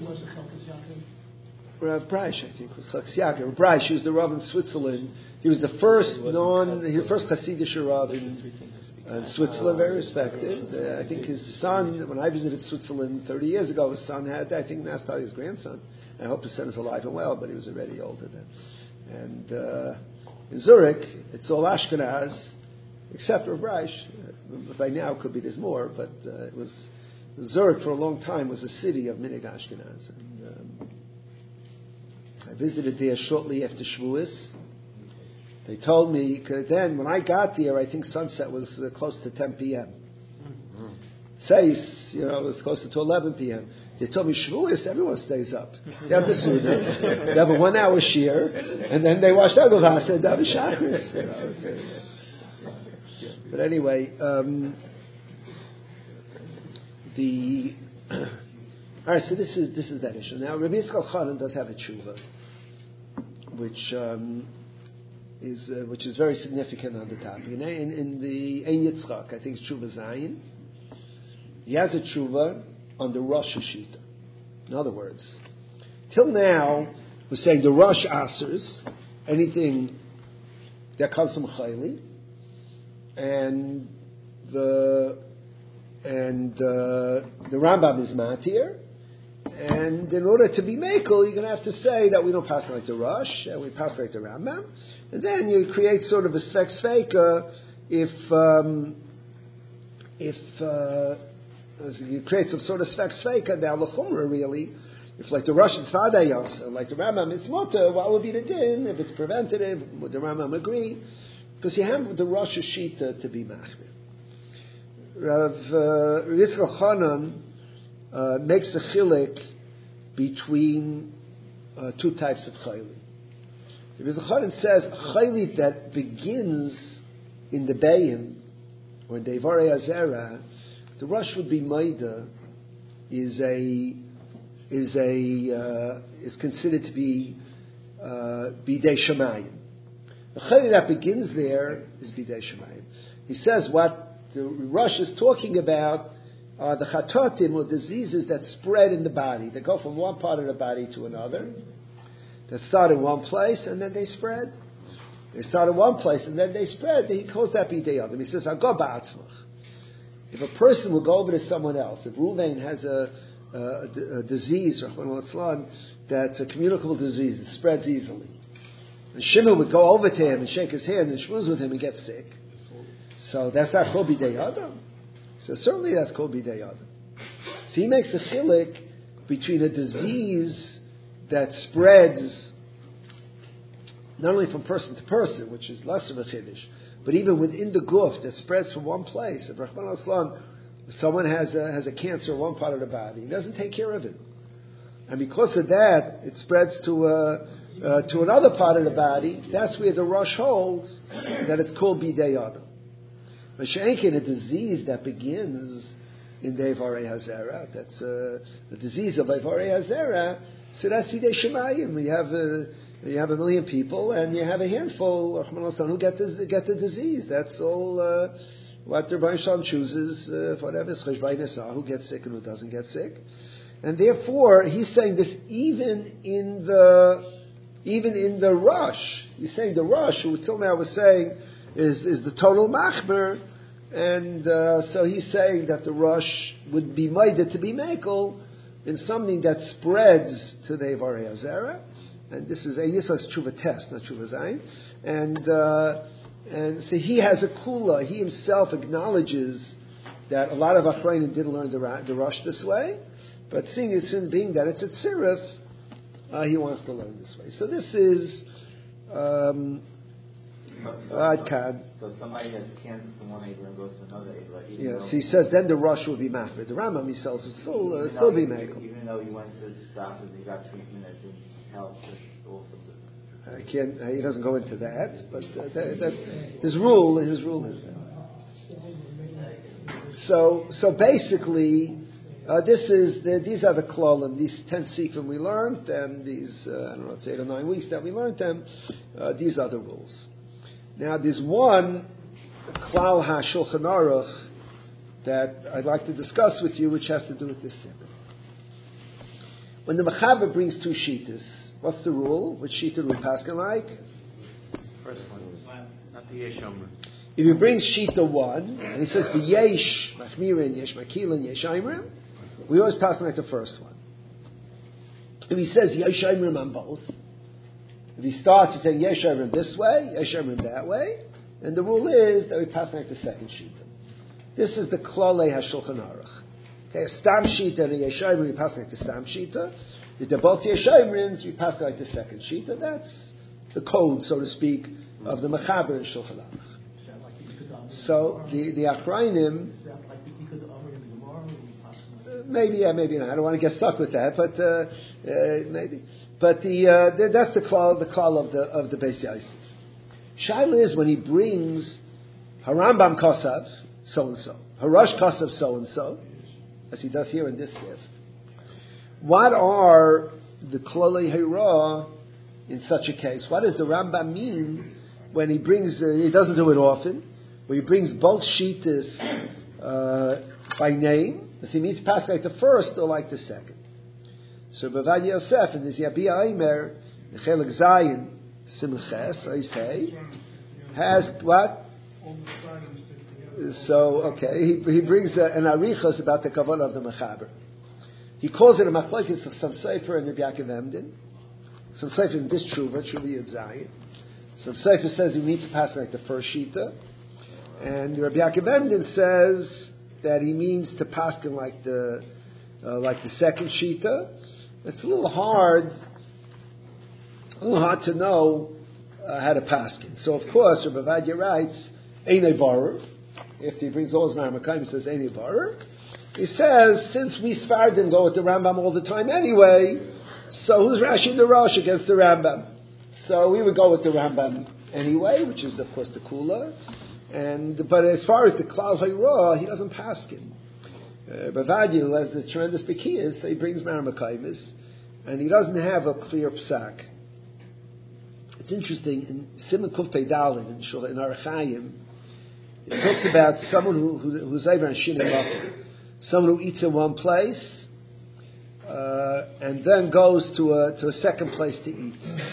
Rav Breish, I think, was Chalkas Yaakov. Rav Breish, he was the Rav in Switzerland. He was the first Hasidic Rav in Switzerland, very respected. I think his son, when I visited Switzerland 30 years ago, his son had that. I think that's probably his grandson. I hope his son is alive and well, but he was already older then. And in Zurich, it's all Ashkenaz, except Rav Breish. By now, it could be there's more, but it was Zurich for a long time was a city of Minig Ashkenaz. And, I visited there shortly after Shavuos. They told me, then when I got there, I think sunset was close to 10 p.m. Says, it was closer to 11 p.m. They told me, Shavuos, everyone stays up. They have the Suda, they have a 1 hour shear, and then they wash Agavasa and have a Shacharis. But anyway, all right, so this is that issue. Now, Rabbi Yisrael Chanan does have a tshuva, which is very significant on the topic. In the Ein Yitzchak, I think it's tshuva Zayin. He has a tshuva on the Rosh Hashita. In other words, till now we're saying the Rosh Asers, anything that comes from Chayli, and the Rambam is Matir. And in order to be Mekel, you're going to have to say that we don't pass like the Rosh, and we pass like the Rambam. And then you create sort of a Svek Sveika if you create some sort of Svek Sveika, now L'chumra really, if like the Rosh is Vadayos, and like the Rambam it's Motor, what would be the din? If it's preventative, would the Rambam agree? Because you have the Rosh Hashita to be Machmir. Rav Yisrael Chanan makes a chilik between two types of chayli. Rav Yisrael Chanan says a chayli that begins in the Bayim or in the Ivarei Azera, the rush would be Maida, is considered to be Bidei Shemayim. The chayli that begins there is Bidei Shemayim. He says what the Rush is talking about are the chatotim, or diseases that spread in the body, that go from one part of the body to another. that start in one place and then they spread. They start in one place and then they spread. He calls that bidei adam. He says, "Agah ba'atzmach." If a person will go over to someone else, if Reuven has a disease, that's a communicable disease, it spreads easily, and Shimon would go over to him and shake his hand and schmooze with him and get sick, so that's not kol bidei adam. So certainly that's kol bidei adam. So he makes a chilik between a disease that spreads not only from person to person, which is less of a chiddush, but even within the guf that spreads from one place. If Rahman al-Islam, someone has a cancer in one part of the body, he doesn't take care of it, and because of that, it spreads to another part of the body. That's where the Rosh holds that it's called bidei adam. Mashenkin, a disease that begins in the Eivarei Hazera, that's the disease of Eivarei Hazera. So that's bidei shemayim. You have 1 million people, and you have a handful who get the disease. That's all what the Rebbe Shalom chooses, whatever, who gets sick and who doesn't get sick. And therefore, he's saying this even in the rush. He's saying the rush, who till now was saying is the total machmer, and so he's saying that the rush would be made to be mekel in something that spreads to the Eivarei Hazera. And this is Yisrael's tshuva test, not tshuva zayin. And so he has a kula. He himself acknowledges that a lot of Achrayim didn't learn the Rosh this way, but seeing it being that it's a tzirif, he wants to learn this way. So this is Adkan. So somebody has cancer from one Eiver and goes to another Eiver. Yes, he says then the Rosh will be machmir. The Rambam he sells would still be mekel. Even though he went to the doctor and he got treatment that didn't help, also. He doesn't go into that, but his rule is that. So basically, these are the klolim, these 10 sifrim we learned, and these it's 8 or 9 weeks that we learned them. These are the rules. Now, there's one klal ha-shulchan aruch that I'd like to discuss with you, which has to do with this sifrim. When the mechaber brings 2 shitas, what's the rule? Which shita do we paskin like? First one, not the yesh omer. If he brings shita 1, and he says yesh machmirin, yesh makilin, yesh aimrim, we always paskin like the first one. If he says yesh aimrim on both, if he starts to say yesh aimrim this way, yesh aimrim that way, then the rule is that we paskin like the second shita. This is the klalei hashulchan aruch. Okay, a stam shita and a yesh aimrim, we paskin like the stam shita. If they're both Yeshayimrins, we pass like the second sheet, and that's the code, so to speak, of the Mechaber and Shulchan Aruch. So the Achrayim, maybe not. I don't want to get stuck with that, but maybe. But that's the klal of the Beis Yosef. Shaila is when he brings Harambam Kosav so and so, Harash Kosav so and so, as he does here in this sif. What are the Klalei Hira in such a case? What does the Rambam mean when he brings, he doesn't do it often, when he brings both Shitas by name? Does he mean to pass like the first or like the second? So Bavad Yosef in this Yabia Aimer, the Chelik Zayin, Simches, I say, has what? So, okay, he brings an arichos about the Kavanah of the Mechaber. He calls it a machlokes of some sefer and Rabbi Yaakov Emden. Some sefer in this tshuva Yud Zayin. Some sefer says you need to pass like the first shita, and Rabbi Yaakov Emden says that he means to pass like the second shita. It's a little hard to know how to pass it. So of course, Rabbi Vadia writes Einei Barer. If he brings all his Marmakayim, he says Einei Barer. He says, since we Sfardim go with the Rambam all the time anyway, so who's Rashi the Rosh against the Rambam? So we would go with the Rambam anyway, which is of course the Kula. But as far as the Klal Hayra, he doesn't pass him. Bavadia, who has the tremendous Bekiyas, he brings Marmakaimis, and he doesn't have a clear psak. It's interesting, in Simon Kuf Peidalin, in Arachayim, it talks about someone who's over on Shinim Machor. Someone who eats in one place, and then goes to a second place to eat.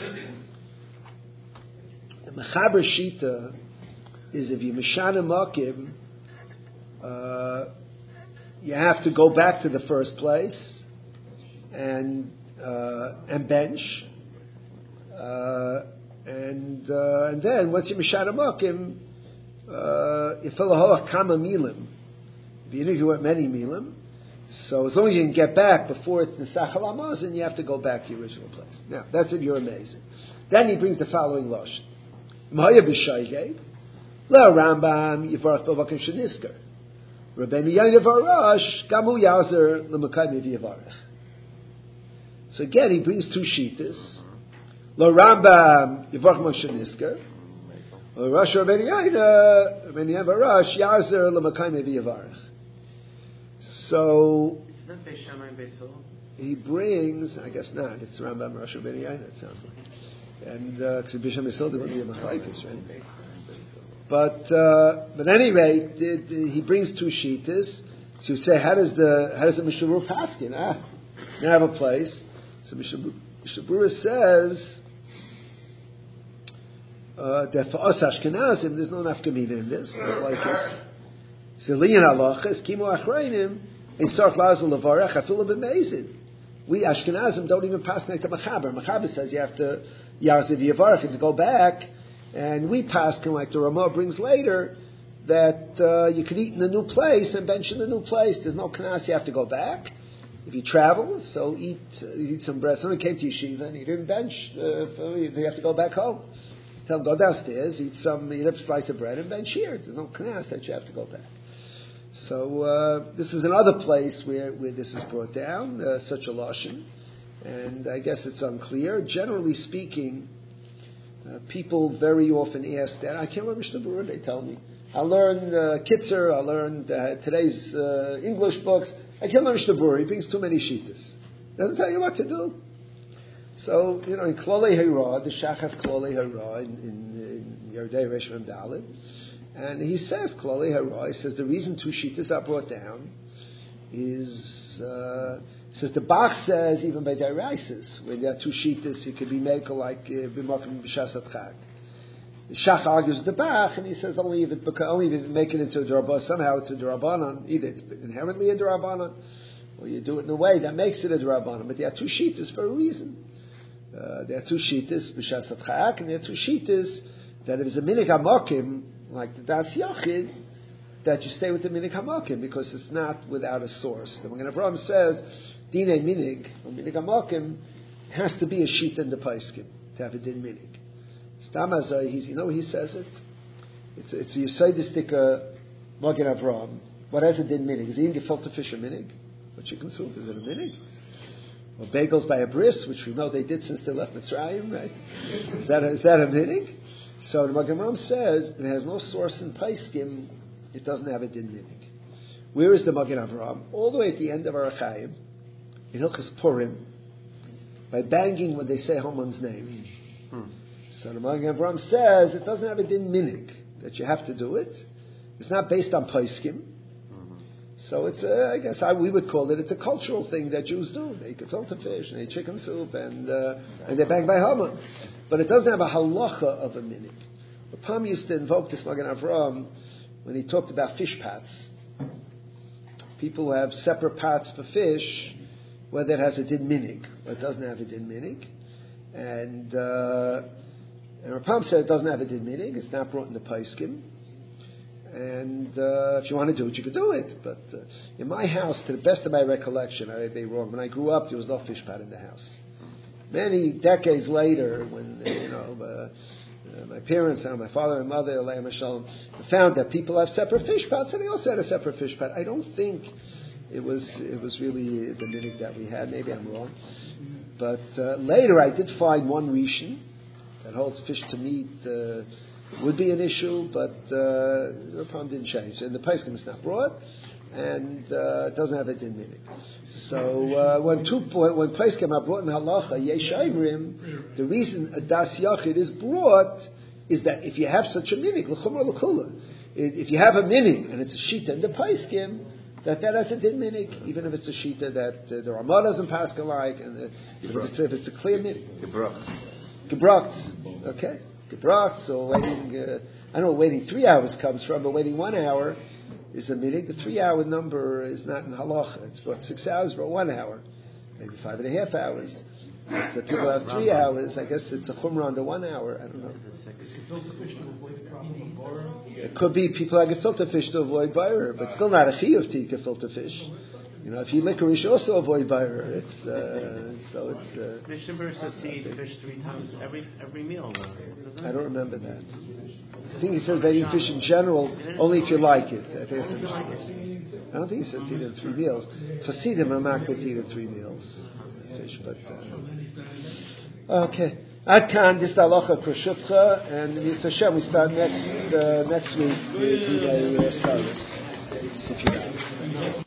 The Mechaber Shita is if you Mishana Makim, you have to go back to the first place and bench, and then once you Mishana Makim, you fill a whole Kama Milim. Even if you went many Milim, so as long as you can get back before it's Nesach HaLamazin, you have to go back to your original place. Now, that's if you're amazing. Then he brings the following Lashon. M'haya b'shayged, la Rambam yivarach b'vakim shenisker. Rabbeinu Yainav Arash, gamu yazer l'makayim v'yivarach. So again, he brings two shitas. La Rambam yivarach Moshe Nisker. La Rosh Rabbeinu Yainav Arash, yazer l'makayim v'yivarach. So he brings, I guess not. It's Rambam Rosh Rabbeinu Yainav. It sounds like. And because Bisham Yisrael there wouldn't be a machlokes, right? But anyway, he brings two shitas. So you say, how does the Mishnah Berurah paskin? Now I have a place. So Mishnah Berurah says that for us Ashkenazim, there's no nafkamina in this. Like this. So liyan halachas kimo achrayim in sarch lazal levarach. I feel a bit amazing. We Ashkenazim don't even pass like the Mechaber. Mechaber says you have to Yarziv Yavarach to go back, and we pass like the Ramah brings later that you can eat in the new place and bench in the new place. There's no kanas, you have to go back. If you travel, so eat some bread. Someone came to yeshiva and he didn't bench, you have to go back home. Tell him go downstairs, eat a slice of bread and bench here. There's no kanas that you have to go back. So this is another place where this is brought down, such a lashon, and I guess it's unclear. Generally speaking, people very often ask that. I can't learn Mishnah Berurah, they tell me. I learned Kitzer, I learned today's English books. I can't learn Mishnah Berurah, he brings too many shitas. Doesn't tell you what to do. So, in Klolei Hara, the Shachas Klolei Hara in Yerdei Resh Mem Dalet, and he says, Klolei Hara, he says the reason two shitas are brought down is, says the Bach says, even by Dairaisis, when there are two shitas, it could be made like B'makom B'shasat Chag. The Shach argues the Bach, and he says only if it make it into a Darabanan, somehow it's a Darabanan, either it's inherently a Darabanan, or you do it in a way that makes it a Darabanan. But there are two shitas for a reason. There are two shitas, B'shasat Chag, and there are two shitas that if it's a Minig HaMokim, like the Das Yachid, that you stay with the Minig HaMokim, because it's not without a source. The Magen Avraham says, Dinei Minig, or Minig HaMokim, has to be a shita in the Paiskim, to have a Din Minig. Stamazai, he says it? It's a Yisayistic Magen Avraham. What has a Din Minig? Is eating gefilte fish a Minig? What you consume, is it a Minig? Or bagels by a bris, which we know they did since they left Mitzrayim, right? Is that a Minig? So the Magen Avraham says, it has no source in Paiskim, it doesn't have a Din Minig. Where is the Magen Avraham? All the way at the end of Orach Chaim, in Hilchos Purim, by banging when they say Haman's name. So the Magen Avraham says it doesn't have a Din Minig, that you have to do it. It's not based on Paiskim. So it's, I guess we would call it's a cultural thing that Jews do. They eat gefilte fish, and they eat chicken soup, and they bang by Haman. But it doesn't have a halacha of a minig. Pam used to invoke this Magen Avraham when he talked about fish pots. People who have separate pots for fish, whether it has a din minig or it doesn't have a din minig. And Rapam said it doesn't have a din minig. It's not brought in the Paiskim. And if you want to do it, you could do it. But in my house, to the best of my recollection, I may be wrong, when I grew up, there was no fish pot in the house. Many decades later, when my parents and my father and mother, Aleichem Shalom, found that people have separate fish pots, and they also had a separate fish pot. I don't think it was really the minig that we had. Maybe I'm wrong. But later, I did find one Rishon that holds fish to meat. Would be an issue, but the problem didn't change. And the Paiskim is not brought, and it doesn't have a din minig. So when Paiskim are brought in halacha, yesh ayrim, the reason a das yachid is brought is that if you have such a minig, l'chumra l'kula, if you have a minig and it's a shita in the Paiskim, that has a din minig, even if it's a shita that the Ramah doesn't pass alike, and even if it's a clear minig. Gebrakt. Okay? Gebrakt, so waiting, I don't know where waiting 3 hours comes from, but waiting 1 hour is a minig. The 3 hour number is not in halacha. It's about 6 hours, but 1 hour. Maybe 5.5 hours. So people have 3 hours. I guess it's a chumrah under 1 hour. I don't know. It could be people like a filter fish to avoid bayrer, but still not a chiyuv to eat a filter fish. You know, if you licorice, also avoid bayrer. It's so it's. Mishnah Berurah says to eat fish 3 times every meal. I don't remember that. I think he says about eating fish in general, only if you like it. I think it's I don't think he says to eat it in 3 meals. Chassidim are not good to eat it 3 meals. Fish, but okay. Ad kan this halacha kreshufcha, and Yitzhak Hashem we start next week with Dinei Saris.